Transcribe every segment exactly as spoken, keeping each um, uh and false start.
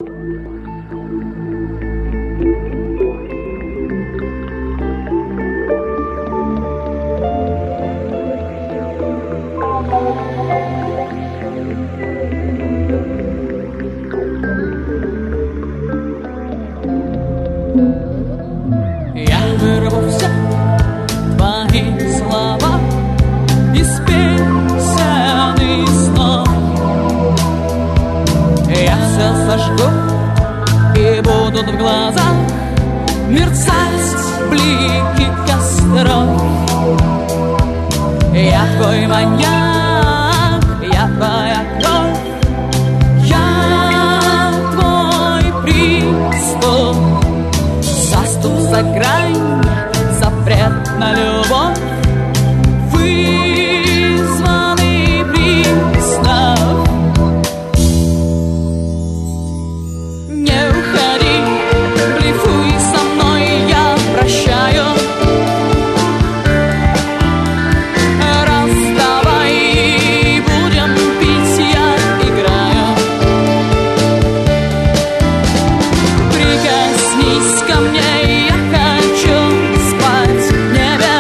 В глазах мерцать блики костров. Я твой маньяк, я твоя кровь, я твой приступ. Заступ за грань, запрет на любовь, вызванный приступ. Не уходи, блефуй со мной, я прощаю. Расставай, будем пить, я играю. Прикоснись ко мне, я хочу спать в небе.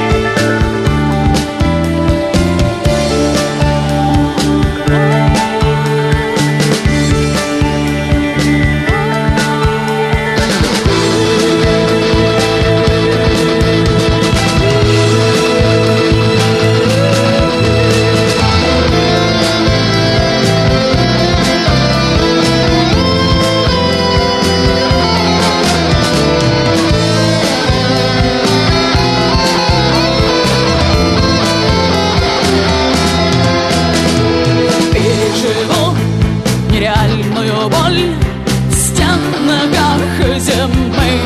Переживу нереальную боль в стенах зимы.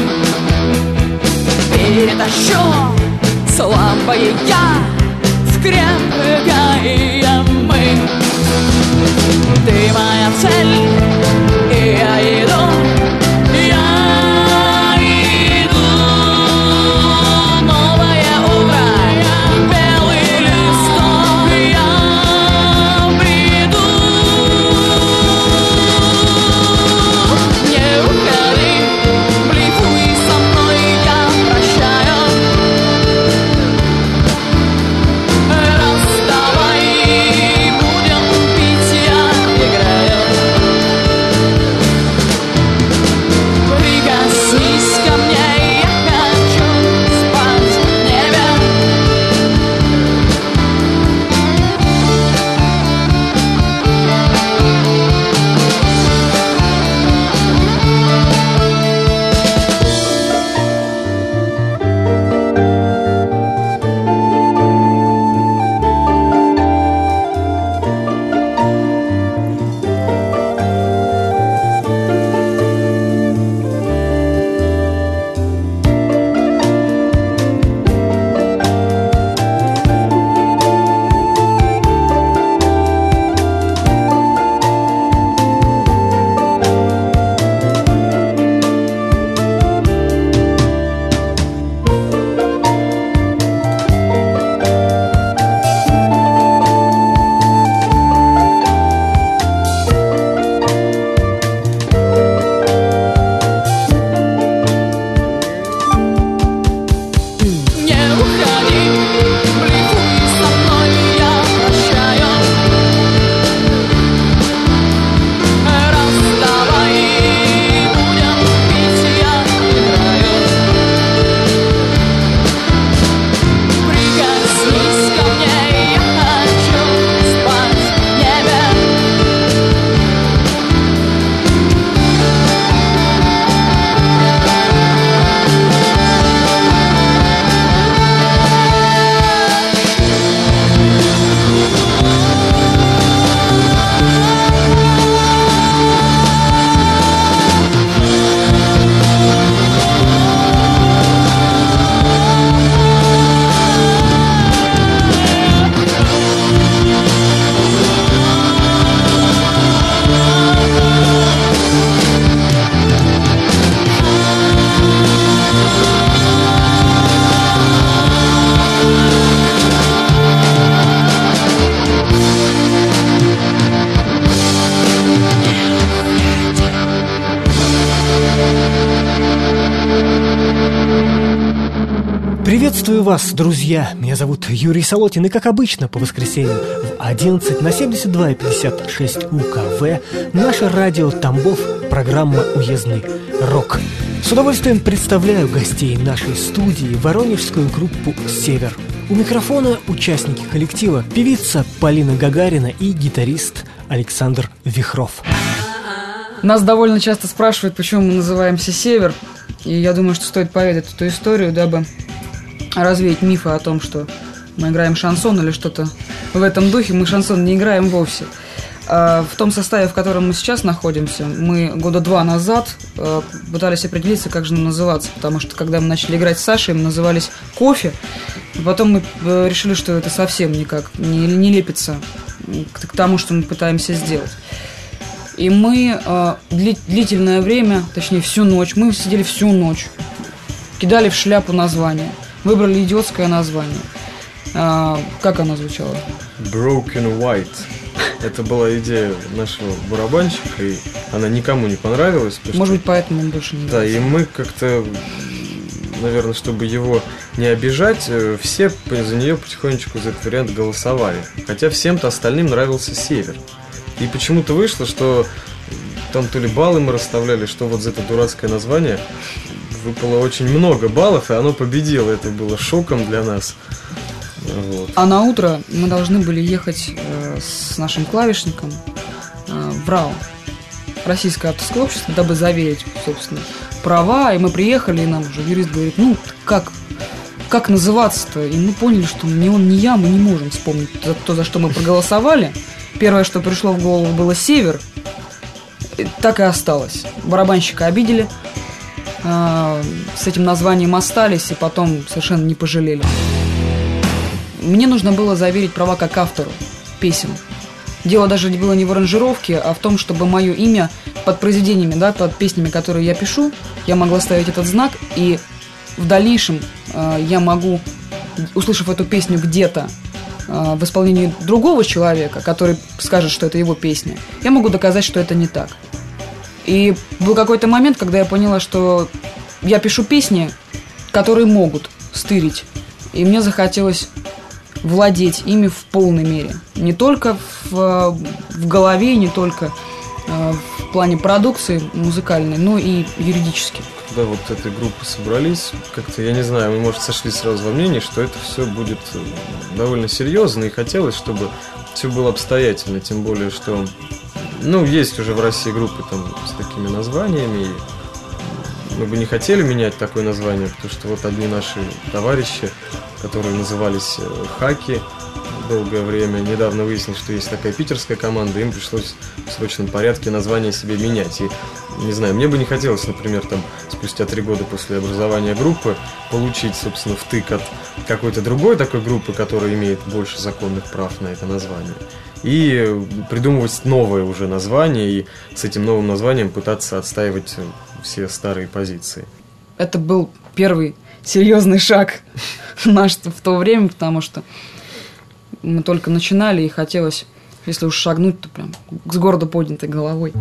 Перетащу слабое я в крепкое мы. Ты моя цель, и я иду, я иду. Новое утро, белый листок, я приду. Не уходи, блефуй со мной, я прощаю. Расставай, будем пить, я играю. Приветствую вас, друзья! Меня зовут Юрий Солотин, и как обычно по воскресеньям в одиннадцать на семьдесят два и пятьдесят шесть УКВ наше радио Тамбов, программа «Уездный рок». С удовольствием представляю гостей нашей студии, воронежскую группу «Север». У микрофона участники коллектива, певица Полина Гагарина и гитарист Александр Вихров. Нас довольно часто спрашивают, почему мы называемся «Север». И я думаю, что стоит поведать эту историю, дабы развеять мифы о том, что мы играем шансон или что-то в этом духе. Мы шансон не играем вовсе. А в том составе, в котором мы сейчас находимся, мы года два назад пытались определиться, как же нам называться. Потому что, когда мы начали играть с Сашей, мы назывались «Кофе». Потом мы решили, что это совсем никак не, не лепится к, к тому, что мы пытаемся сделать. И мы э, дли, длительное время, точнее всю ночь, мы сидели всю ночь, кидали в шляпу название, выбрали идиотское название. Э, как оно звучало? Broken White. Это была идея нашего барабанщика, и она никому не понравилась. Может что... быть, поэтому он больше не Да, нравится. И мы как-то, наверное, чтобы его не обижать, все за нее потихонечку за этот вариант голосовали. Хотя всем-то остальным нравился «Север». И почему-то вышло, что там то ли баллы мы расставляли, что вот за это дурацкое название выпало очень много баллов, и оно победило. Это было шоком для нас. Вот. А на утро мы должны были ехать э, с нашим клавишником э, в РАО, Российское авторское общество, дабы заверить, собственно, права. И мы приехали, и нам уже юрист говорит, ну, как, как называться-то? И мы поняли, что ни он, ни я, мы не можем вспомнить то, то, за что мы проголосовали. Первое, что пришло в голову, было «Север». Так и осталось. Барабанщика обидели, э, с этим названием остались, и потом совершенно не пожалели. Мне нужно было заверить права как автору песен. Дело даже было не в аранжировке, а в том, чтобы мое имя под произведениями, да, под песнями, которые я пишу, я могла ставить этот знак, и в дальнейшем э, я могу, услышав эту песню где-то, в исполнении другого человека, который скажет, что это его песня, я могу доказать, что это не так. И был какой-то момент, когда я поняла, что я пишу песни, которые могут стырить. И мне захотелось владеть ими в полной мере. Не только в, в голове, не только в плане продукции музыкальной, но и юридически. Когда вот этой группы собрались, как-то, я не знаю, мы, может, сошли сразу во мнении, что это все будет довольно серьезно, и хотелось, чтобы все было обстоятельно, тем более, что, ну, есть уже в России группы там с такими названиями, и мы бы не хотели менять такое название, потому что вот одни наши товарищи, которые назывались «Хаки», долгое время. Недавно выяснилось, что есть такая питерская команда, им пришлось в срочном порядке название себе менять. И, не знаю, мне бы не хотелось, например, там, спустя три года после образования группы получить, собственно, втык от какой-то другой такой группы, которая имеет больше законных прав на это название. И придумывать новое уже название, и с этим новым названием пытаться отстаивать все старые позиции. Это был первый серьезный шаг наш в то время, потому что мы только начинали, и хотелось, если уж шагнуть, то прям с гордо поднятой головой.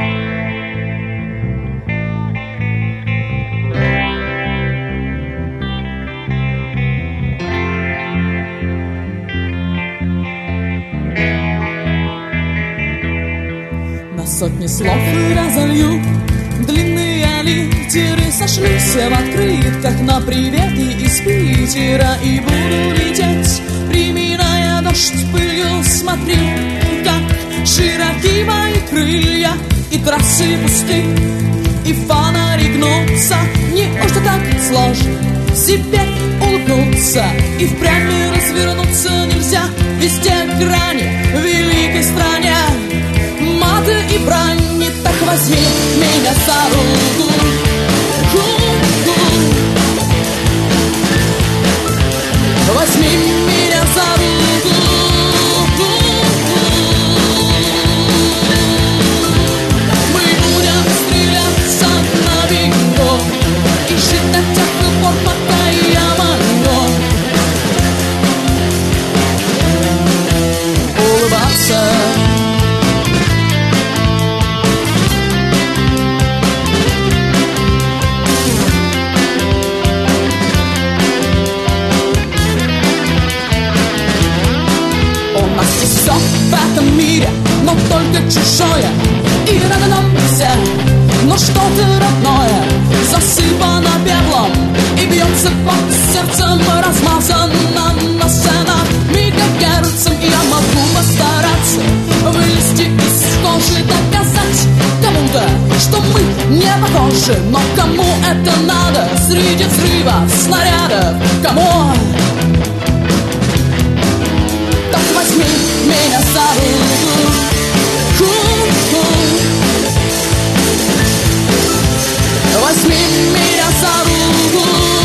На сотни слов разолью длинные литеры, сошлюсь в открытках на приветы из Питера, и буду лететь, приминая дождь пылью. Смотри, как широки мои крылья, и трассы пусты, и фонари гнутся. Неужто так сложно себе улыбнуться и впрямь развернуться нельзя? Везде грани в великой стране, маты и брань. Не так возьми меня за руку, возьми меня за руку. Мы будем стреляться на бинго и жить до тех пор, пока я могу улыбаться не похожи, но кому это надо? Среди взрывов, снарядов, кому? Так возьми меня за руку. Возьми меня за руку.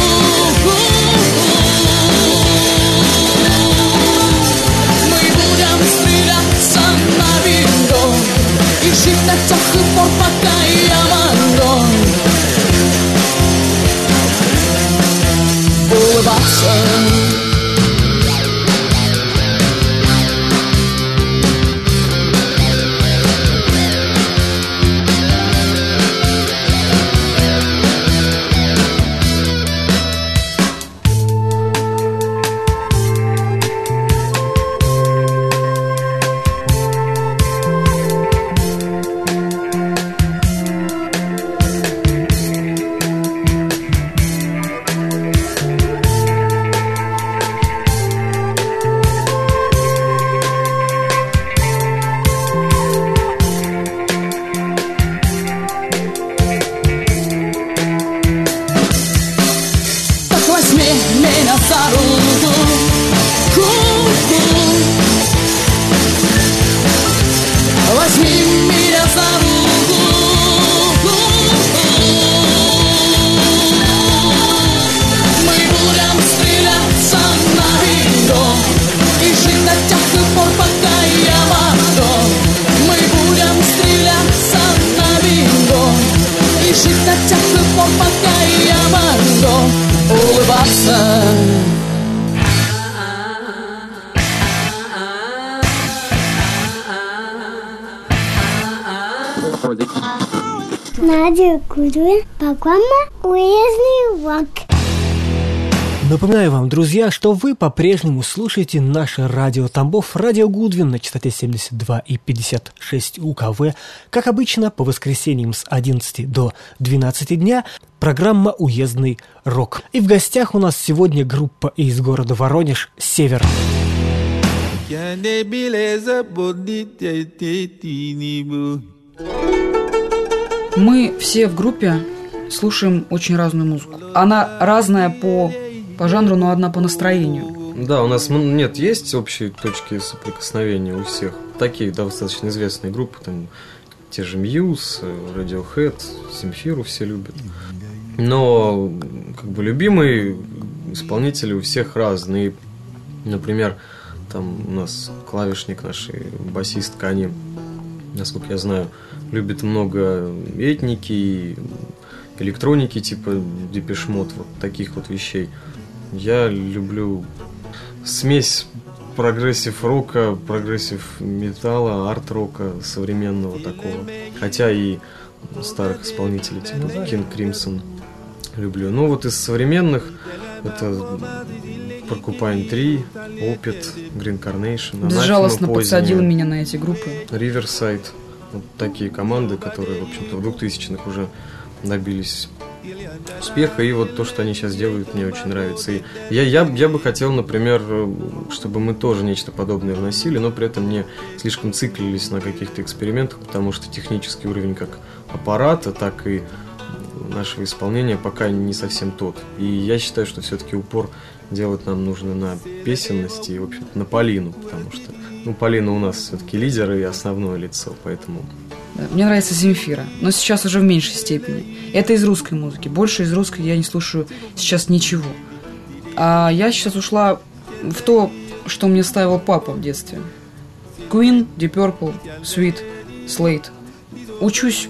Мы будем стреляться на бинго и жить до тех пор, пока я могу улыбаться. Надя Кудуя, программа «Уездный рок». Напоминаю вам, друзья, что вы по-прежнему слушаете наше радио Тамбов, радио Гудвин на частоте семьдесят два и пятьдесят шесть УКВ. Как обычно, по воскресеньям с одиннадцати до двенадцати дня программа «Уездный рок». И в гостях у нас сегодня группа из города Воронеж «Север». Мы все в группе слушаем очень разную музыку. Она разная по, по жанру, но одна по настроению. Да, у нас нет, есть общие точки соприкосновения у всех. Такие достаточно известные группы, там те же Muse, Radiohead, Земфиру все любят. Но как бы любимые исполнители у всех разные. Например, там у нас клавишник наш, басистка, они, насколько я знаю, любит много этники, электроники типа Depeche Mode, вот таких вот вещей. Я люблю смесь прогрессив рока, прогрессив металла, арт-рока современного такого. Хотя и старых исполнителей типа King Crimson люблю. Но вот из современных это Porcupine Tree, Opeth, Green Carnation, безжалостно подсадил меня на эти группы. Riverside. Вот такие команды, которые, в общем-то, в двухтысячных уже добились успеха. И вот то, что они сейчас делают, мне очень нравится. И я, я, я бы хотел, например, чтобы мы тоже нечто подобное вносили, но при этом не слишком циклились на каких-то экспериментах, потому что технический уровень как аппарата, так и нашего исполнения пока не совсем тот. И я считаю, что все-таки упор делать нам нужно на песенности и, в общем-то, на Полину, потому что, ну, Полина у нас все-таки лидер и основное лицо, поэтому... Мне нравится Земфира, но сейчас уже в меньшей степени. Это из русской музыки. Больше из русской я не слушаю сейчас ничего. А я сейчас ушла в то, что мне ставил папа в детстве. Queen, Deep Purple, Sweet, Slade. Учусь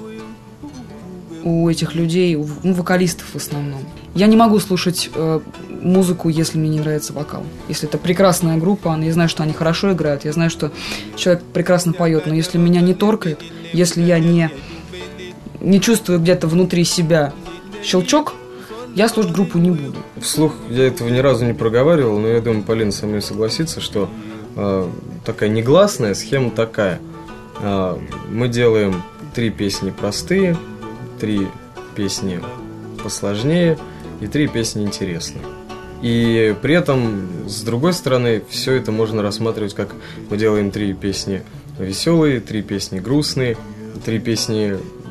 у этих людей, у ну, вокалистов в основном. Я не могу слушать э, музыку, если мне не нравится вокал. Если это прекрасная группа, я знаю, что они хорошо играют, я знаю, что человек прекрасно поет, но если меня не торкает, если я не, не чувствую где-то внутри себя щелчок, я слушать группу не буду. Вслух я этого ни разу не проговаривал, но я думаю, Полина со мной согласится, что э, такая негласная схема такая. Э, мы делаем три песни простые, три песни посложнее и три песни интересные. И при этом, с другой стороны, все это можно рассматривать как мы делаем три песни веселые, три песни грустные, три песни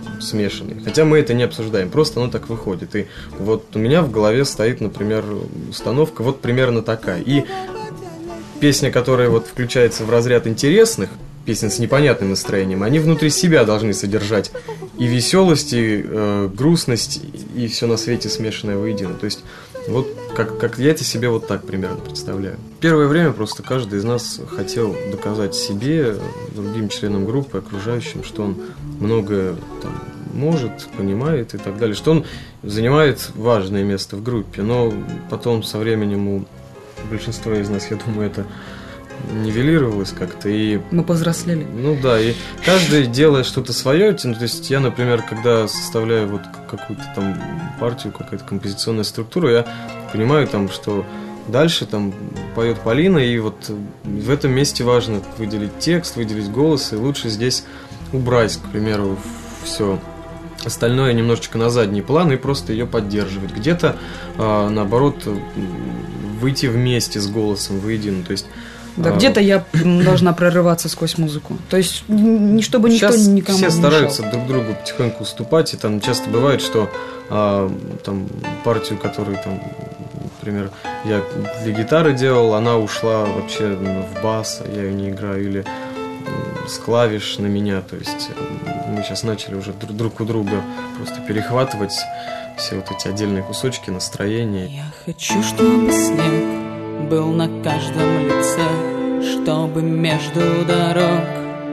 смешанный. Хотя мы это не обсуждаем, просто оно так выходит. И вот у меня в голове стоит, например, установка вот примерно такая. И песня, которая вот включается в разряд интересных, песен с непонятным настроением, они внутри себя должны содержать и веселость, и э, грустность, и все на свете смешанное воедино. То есть вот как, как я это себе вот так примерно представляю. Первое время просто каждый из нас хотел доказать себе, другим членам группы, окружающим, что он многое там может, понимает и так далее, что он занимает важное место в группе. Но потом со временем у большинства из нас, я думаю, это нивелировалось как-то, и... Мы повзрослели. Ну да, и каждый делает что-то свое. Ну, то есть я, например, когда составляю вот какую-то там партию, какая-то композиционная структура, я понимаю там, что дальше там поет Полина, и вот в этом месте важно выделить текст, выделить голос, и лучше здесь убрать, к примеру, все остальное немножечко на задний план и просто ее поддерживать. Где-то, а, наоборот, выйти вместе с голосом воедино, то есть Да, а, где-то я должна прорываться сквозь музыку. То есть, не чтобы никто сейчас никому не все мешал. стараются друг другу потихоньку уступать, и там часто бывает, что а, там партию, которую там, например, я для гитары делал, она ушла вообще в бас, а я ее не играю, или с клавиш на меня, то есть мы сейчас начали уже друг у друга просто перехватывать все вот эти отдельные кусочки настроения. Я хочу, чтобы снег был на каждом лице, чтобы между дорог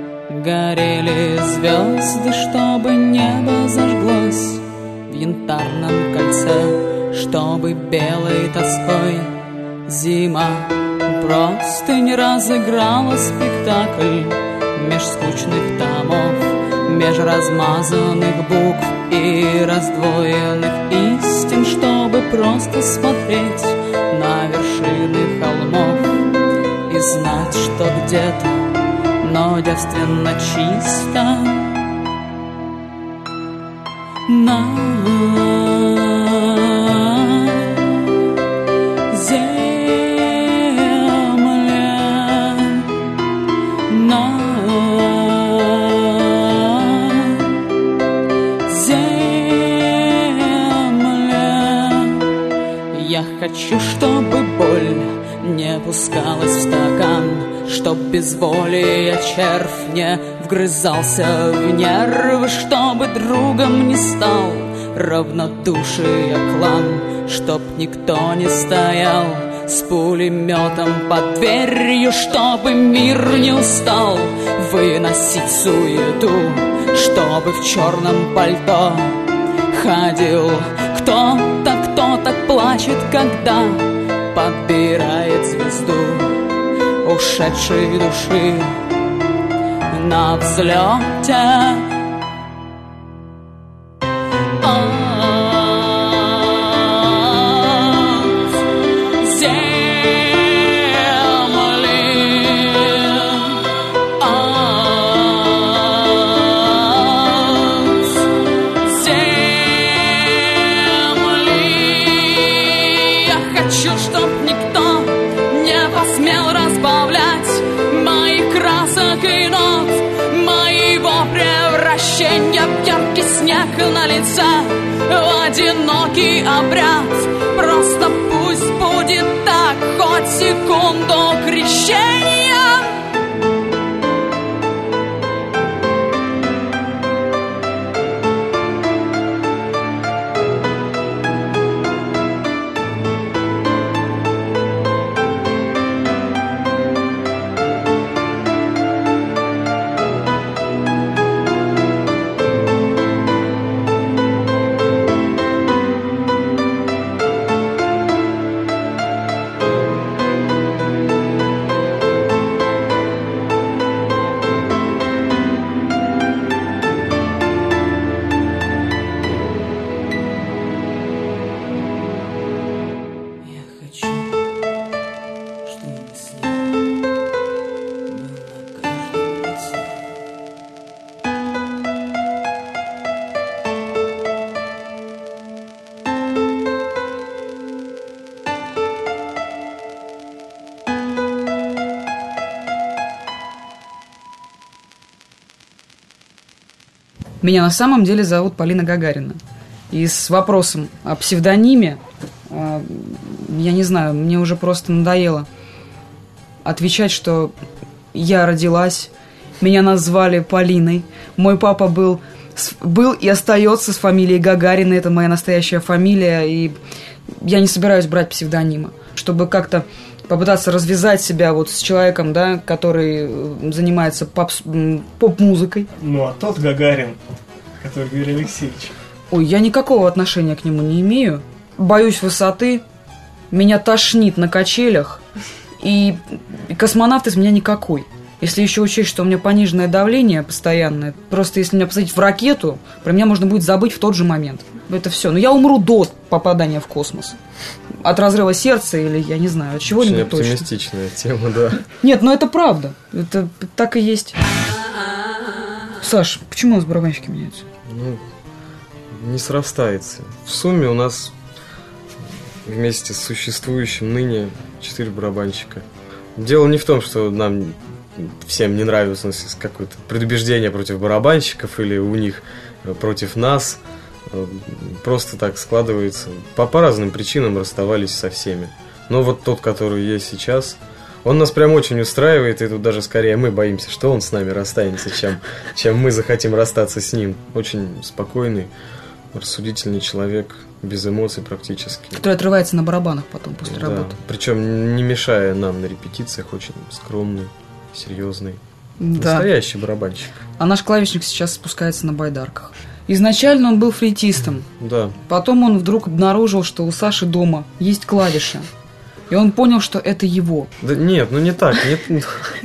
горели звезды, чтобы небо зажглось в янтарном кольце, чтобы белой тоской зима просто не разыграла спектакль меж скучных томов, меж размазанных букв и раздвоенных истин, чтобы просто смотреть на вершины холмов и знать, что где-то, но девственно чисто на хочу, чтобы боль не пускалась в стакан, чтоб безволие червь не вгрызался в нервы, чтобы другом не стал равнодушие клан, чтоб никто не стоял с пулеметом под дверью, чтобы мир не устал выносить суету, чтобы в черном пальто ходил кто-то, кто так плачет, когда подбирает звезду ушедшей души на взлете. На лице в одинокий обряд. Просто пусть будет так хоть секунду крещения. Меня на самом деле зовут Полина Гагарина. И с вопросом о псевдониме, э, я не знаю, мне уже просто надоело отвечать, что я родилась, меня назвали Полиной, мой папа был, был и остается с фамилией Гагарина, это моя настоящая фамилия, и я не собираюсь брать псевдонимы, чтобы как-то попытаться развязать себя вот с человеком, да, который занимается попс, поп-музыкой. Ну, а тот Гагарин, который Юрий Алексеевич. Ой, я никакого отношения к нему не имею. Боюсь высоты, меня тошнит на качелях, и космонавт из меня никакой. Если еще учесть, что у меня пониженное давление постоянное, просто если меня посадить в ракету, про меня можно будет забыть в тот же момент. Это все. Но я умру до попадания в космос. От разрыва сердца или, я не знаю, от чего-нибудь точно. Очень оптимистичная тема, да. Нет, но это правда. Это так и есть. Саш, почему у нас барабанщики меняются? Ну, не срастается. В сумме у нас вместе с существующим ныне четыре барабанщика. Дело не в том, что нам всем не нравится, у нас есть какое-то предубеждение против барабанщиков или у них против нас. Просто так складывается. По, по разным причинам расставались со всеми. Но вот тот, который есть сейчас, он нас прям очень устраивает, и тут даже скорее мы боимся, что он с нами расстанется, чем, чем мы захотим расстаться с ним. Очень спокойный, рассудительный человек, без эмоций практически. Который отрывается на барабанах потом после да. работы. Причем не мешая нам на репетициях, очень скромный, серьезный. Да. Настоящий барабанщик. А наш клавишник сейчас спускается на байдарках. Изначально он был флейтистом. Да. Потом он вдруг обнаружил, что у Саши дома есть клавиши. И он понял, что это его. Да нет, ну не так. Нет.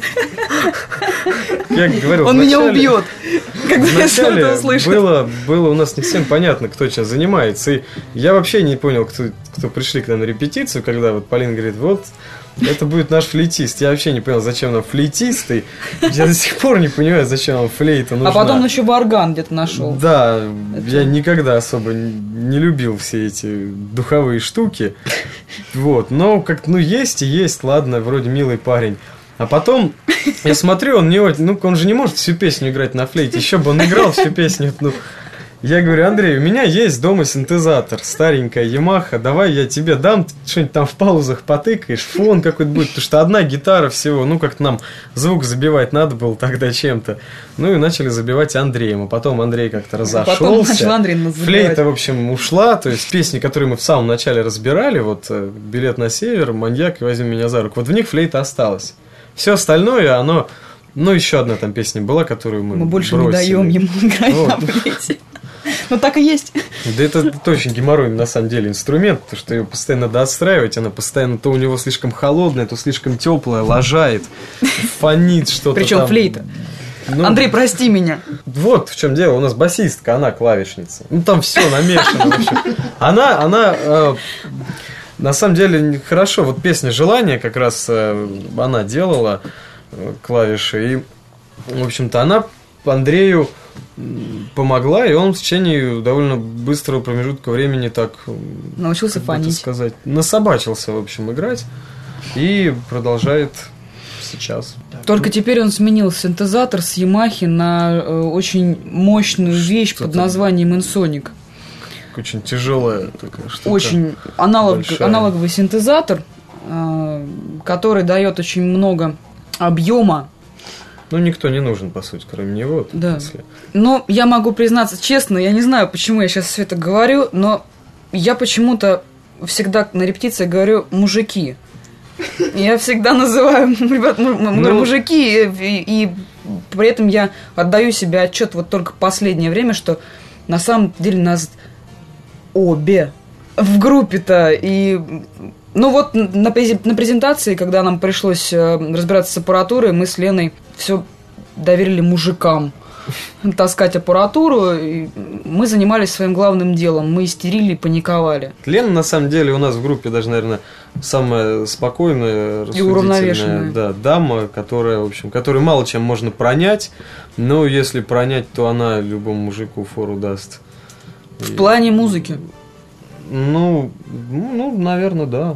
Я говорил, он меня убьет, когда я это услышу. Было, было у нас не всем понятно, кто сейчас занимается. И я вообще не понял, кто, кто пришли к нам на репетицию, когда вот Полина говорит, вот, это будет наш флейтист. Я вообще не понял, зачем нам флейтист. И я до сих пор не понимаю, зачем нам флейта нужна. А потом он еще барган где-то нашел. Да, это... я никогда особо не любил все эти духовые штуки. Вот, но как, ну есть и есть, ладно, вроде милый парень. А потом я смотрю, он не очень, ну он же не может всю песню играть на флейте. Еще бы он играл всю песню. Ну, я говорю, Андрей, у меня есть дома синтезатор, старенькая Ямаха, давай я тебе дам, что-нибудь там в паузах потыкаешь, фон какой-то будет, потому что одна гитара всего, ну как-то нам звук забивать надо было тогда чем-то. Ну и начали забивать Андреем, а потом Андрей как-то разошелся. Потом начал Андрей нас забивать. Флейта, в общем, ушла, то есть песни, которые мы в самом начале разбирали, вот «Билет на север», «Маньяк» и «Возьми меня за руку», вот в них флейта осталась. Все остальное, оно... Ну, еще одна там песня была, которую мы Мы больше бросили. не даем ему играть вот. На флейте. Ну, так и есть. Да это, это очень геморройный, на самом деле, инструмент, потому что ее постоянно надо отстраивать, она постоянно то у него слишком холодная, то слишком теплая, лажает, фонит что-то. Причем там. Флейта. Ну, Андрей, прости меня. Вот в чем дело, у нас басистка, она клавишница. Ну, там все намешано, в общем. Она, она... Э, на самом деле, хорошо, вот песня «Желание» как раз э, она делала э, клавиши, и, в общем-то, она Андрею помогла, и он в течение довольно быстрого промежутка времени так... Научился фонить. сказать, насобачился, в общем, играть, и продолжает сейчас. Только теперь он сменил синтезатор с Ямахи на э, очень мощную вещь Что-то... под названием Ensoniq. Очень тяжелая такая штука. Очень аналог, большая. аналоговый синтезатор, э, который дает очень много объема. Ну, никто не нужен, по сути, кроме него. Да. Если... Но я могу признаться честно, я не знаю, почему я сейчас все это говорю, но я почему-то всегда на репетициях говорю «мужики». Я всегда называю ребят, мужики, и, и при этом я отдаю себе отчет вот только в последнее время, что на самом деле нас обе в группе-то. И, ну вот на, на презентации, когда нам пришлось разбираться с аппаратурой, мы с Леной все доверили мужикам таскать аппаратуру, и мы занимались своим главным делом. Мы истерили и паниковали. Лена, на самом деле, у нас в группе даже, наверное, самая спокойная, и уравновешенная, да, дама, которая, в общем, которой мало чем можно пронять, но если пронять, то она любому мужику фору даст. В и... плане музыки? Ну, ну, наверное, да.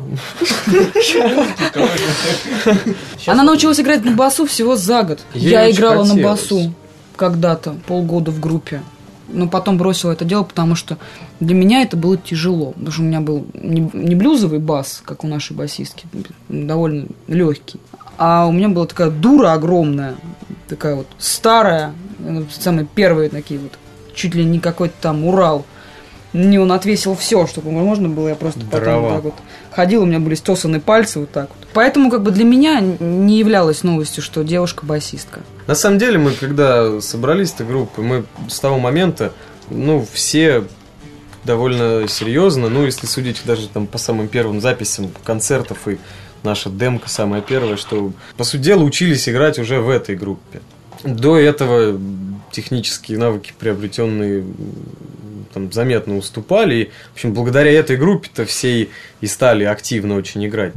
Она научилась играть на басу всего за год. Я играла на басу когда-то, полгода в группе. но потом бросила это дело, потому что для меня это было тяжело. Потому что у меня был не, не блюзовый бас, как у нашей басистки, довольно легкий. А у меня была такая дура огромная, такая вот старая, самые первые такие вот, чуть ли не какой-то там Урал. Мне он отвесил все, чтобы можно было, я просто потом Дрова. вот так вот ходила, у меня были стесаны пальцы вот так вот. Поэтому как бы для меня не являлось новостью, что девушка-басистка. На самом деле, мы когда собрались этой группы, мы с того момента, ну, все довольно серьезно, ну, если судить даже там по самым первым записям концертов и наша демка самая первая, что, по сути дела, учились играть уже в этой группе. До этого технические навыки, приобретенные, там, заметно уступали. И, в общем, благодаря этой группе-то все и, и стали активно очень играть.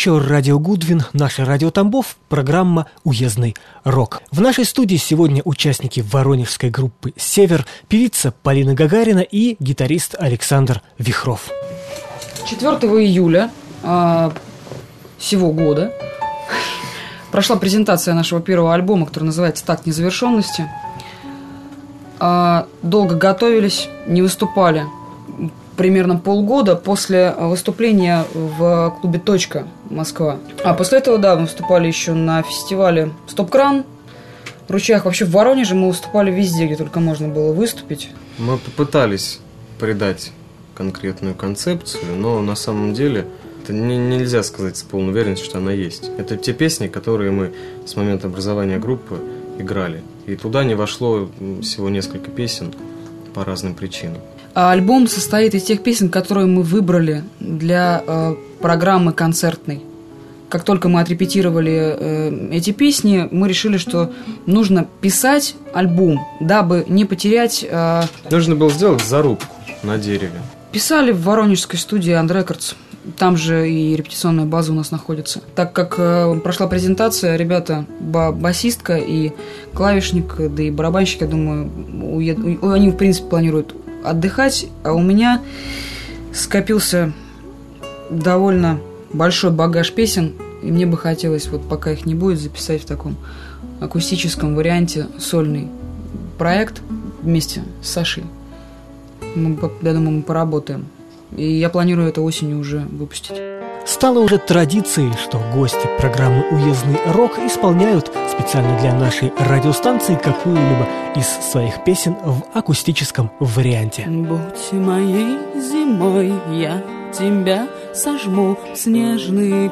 еще радио Гудвин, наше радио Тамбов, программа «Уездный рок». В нашей студии сегодня участники воронежской группы «Север», певица Полина Гагарина и гитарист Александр Вихров. четвёртого июля э, сего года прошла презентация нашего первого альбома, который называется «Такт незавершенности». Э, долго готовились, не выступали. Примерно полгода после выступления в клубе «Точка» Москва. А после этого, да, мы выступали еще на фестивале «Стоп-кран» в Ручьях. Вообще в Воронеже мы выступали везде, где только можно было выступить. Мы попытались придать конкретную концепцию, но на самом деле это не, нельзя сказать с полной уверенностью, что она есть. Это те песни, которые мы с момента образования группы играли. И туда не вошло всего несколько песен по разным причинам. А альбом состоит из тех песен, которые мы выбрали для э, программы концертной. Как только мы отрепетировали э, эти песни, мы решили, что нужно писать альбом, дабы не потерять... Э, Нужно было сделать зарубку на дереве. Писали в воронежской студии And Records. Там же и репетиционная база у нас находится. Так как э, прошла презентация, ребята, ба- басистка и клавишник, да и барабанщик, я думаю, уед... они, в принципе, планируют отдыхать, а у меня скопился довольно большой багаж песен, и мне бы хотелось, вот пока их не будет, записать в таком акустическом варианте сольный проект вместе с Сашей. Мы, я думаю, мы поработаем. И я планирую это осенью уже выпустить. Стало уже традицией, что гости программы «Уездный рок» исполняют специально для нашей радиостанции какую-либо из своих песен в акустическом варианте. Будь моей зимой, я тебя сожму в снежный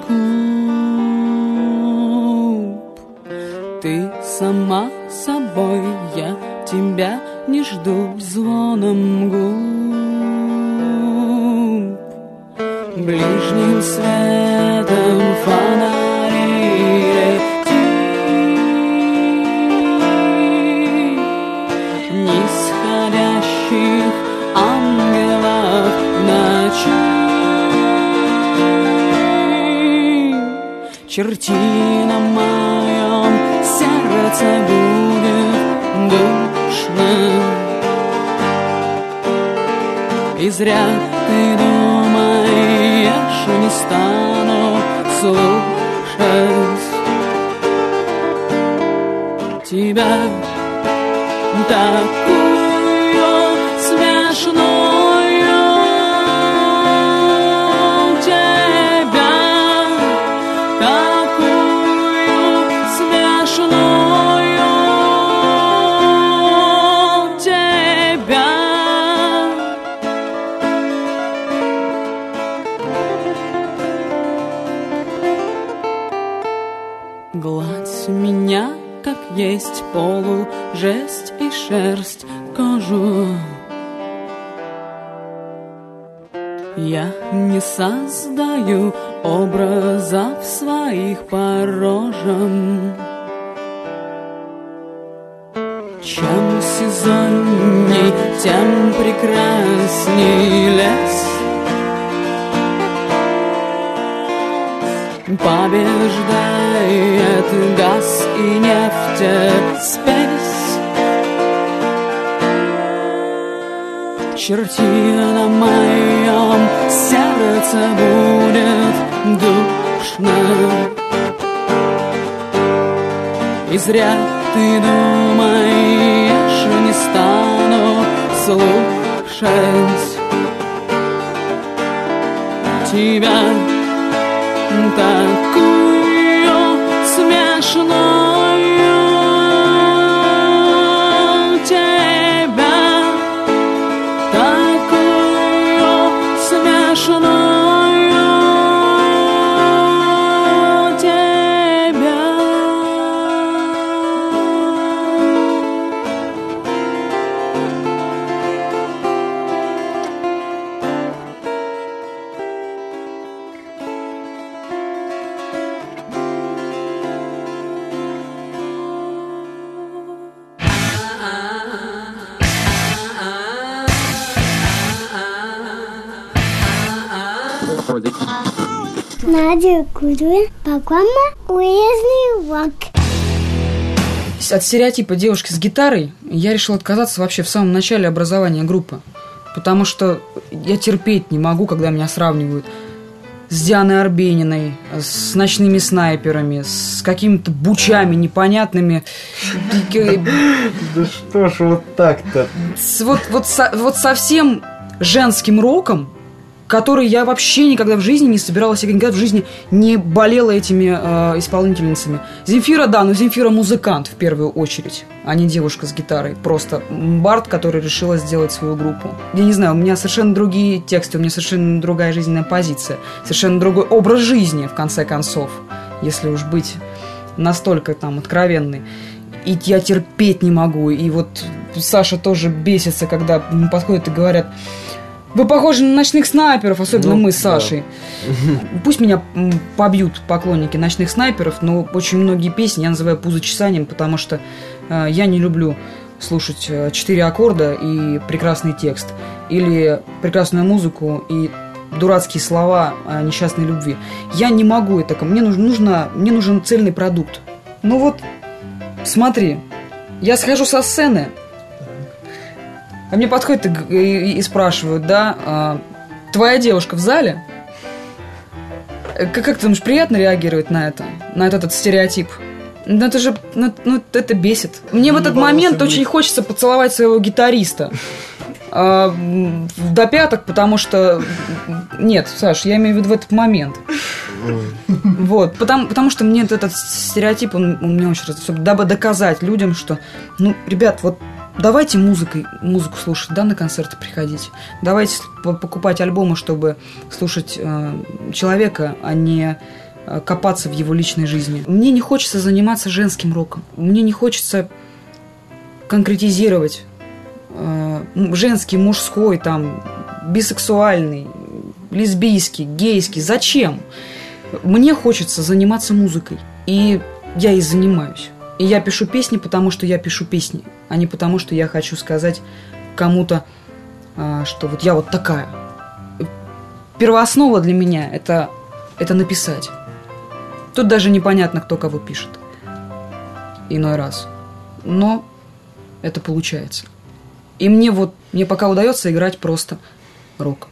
куб. Ты сама собой, я тебя не жду звоном губ. Ближним светом фонарей лети, нисходящих ангелов ночи. Черти на моем сердце будет душно, и зря ты думаешь, не стану слушать тебя, такую смешную, тебя, такую смешную, тебя. Гладь меня, как есть полу, жесть и шерсть, кожу. Я не создаю образов своих по рожам. Чем сезонней, тем прекрасней лес. Побеждает газ и нефтеспесь. Черти на моем сердце будет душно, и зря ты думаешь, не стану слушать тебя, такую смешную, тебя, такую смешную, тебя. Надя Кудуя, программа «Уездный рок». От стереотипа девушки с гитарой я решил отказаться вообще в самом начале образования группы. Потому что я терпеть не могу, когда меня сравнивают с Дианой Арбениной, с ночными снайперами, с какими-то бучами непонятными. Да что ж вот так-то? С, вот, вот, со, вот совсем женским роком, который я вообще никогда в жизни не собиралась, я никогда в жизни не болела этими э, исполнительницами. Земфира, да, но Земфира музыкант в первую очередь, а не девушка с гитарой. Просто бард, который решила сделать свою группу. Я не знаю, у меня совершенно другие тексты, у меня совершенно другая жизненная позиция, совершенно другой образ жизни, в конце концов, если уж быть настолько там откровенной. И я терпеть не могу. И вот Саша тоже бесится, когда подходят и говорят: вы похожи на ночных снайперов, особенно ну, мы с Сашей. Да. Пусть меня побьют поклонники ночных снайперов, но очень многие песни я называю пузочесанием, потому что э, я не люблю слушать четыре аккорда и прекрасный текст, или прекрасную музыку и дурацкие слова о несчастной любви. Я не могу это. Мне нужно, нужно, мне нужен цельный продукт. Ну вот, смотри, я схожу со сцены, а мне подходят и, и, и спрашивают, да, а, твоя девушка в зале? Как, как ты думаешь, приятно реагировать на это? На этот, этот стереотип? Ну это же, ну, ну это бесит. Мне ну, в этот момент очень быть. Хочется поцеловать своего гитариста а, до пяток, потому что... Нет, Саш, я имею в виду в этот момент. Вот, потому, потому что мне этот стереотип, он, он мне очень нравится, дабы доказать людям, что, ну, ребят, вот давайте музыкой, музыку слушать, да, на концерты приходить. Давайте покупать альбомы, чтобы слушать э, человека, а не э, копаться в его личной жизни. Мне не хочется заниматься женским роком. Мне не хочется конкретизировать э, женский, мужской, там, бисексуальный, лесбийский, гейский. Зачем? Мне хочется заниматься музыкой. И я и занимаюсь. И я пишу песни, потому что я пишу песни, а не потому, что я хочу сказать кому-то, что вот я вот такая. Первооснова для меня это, это написать. Тут даже непонятно, кто кого пишет. Иной раз. Но это получается. И мне вот, мне пока удается играть просто рок.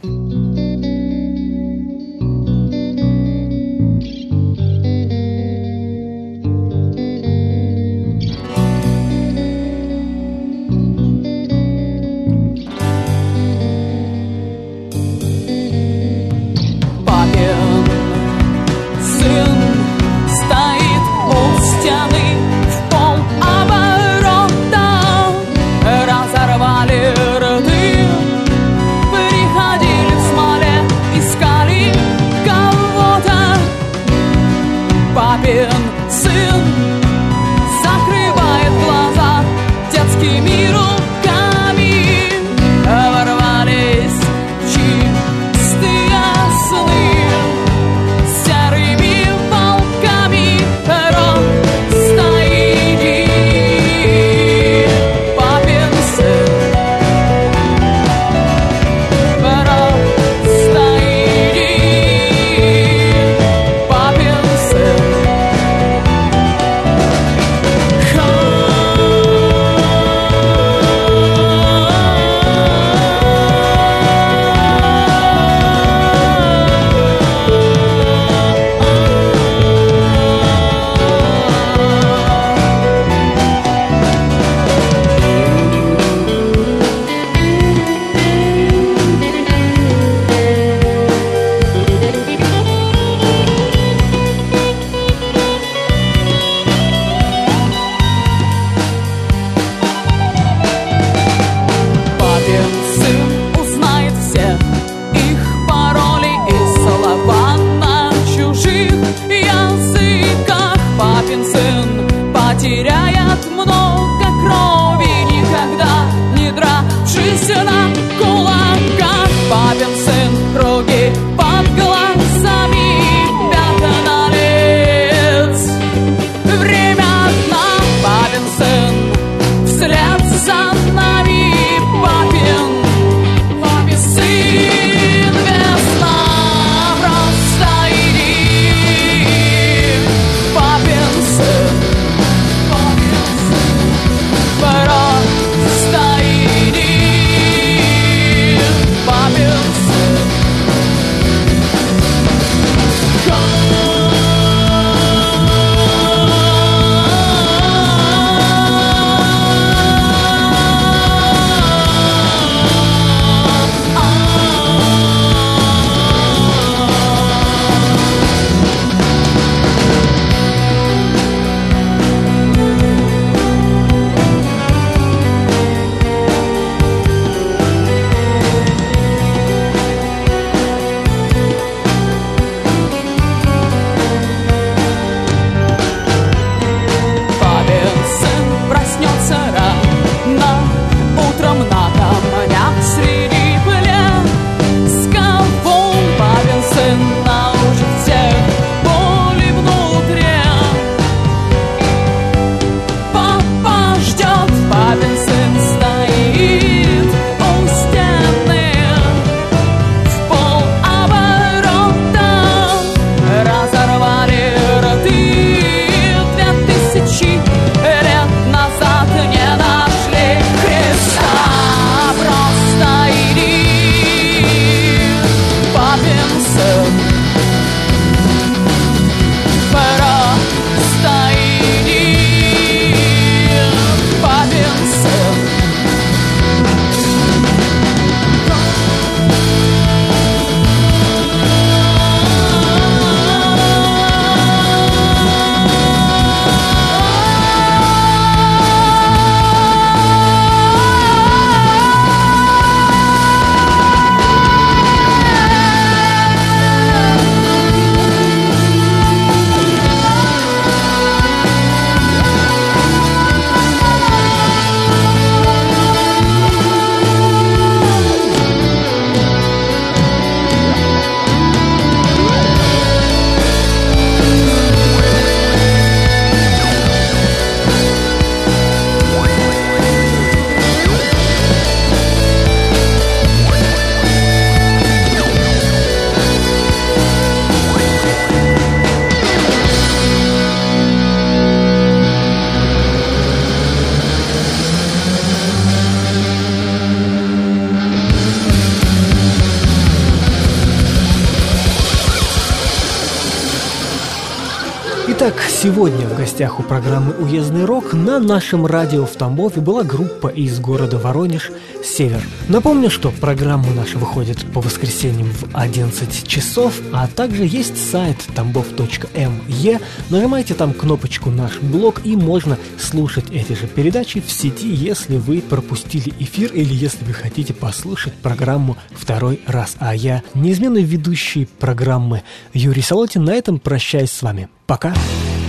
Итак, сегодня в гостях у программы «Уездный рок» на нашем радио в Тамбове была группа из города Воронеж «Север». Напомню, что программа наша выходит по воскресеньям в одиннадцать часов, а также есть сайт тамбов точка эм е. Нажимайте там кнопочку «Наш блог» и можно слушать эти же передачи в сети, если вы пропустили эфир или если вы хотите послушать программу второй раз. А я, неизменный ведущий программы Юрий Солотин, на этом прощаюсь с вами. Пока!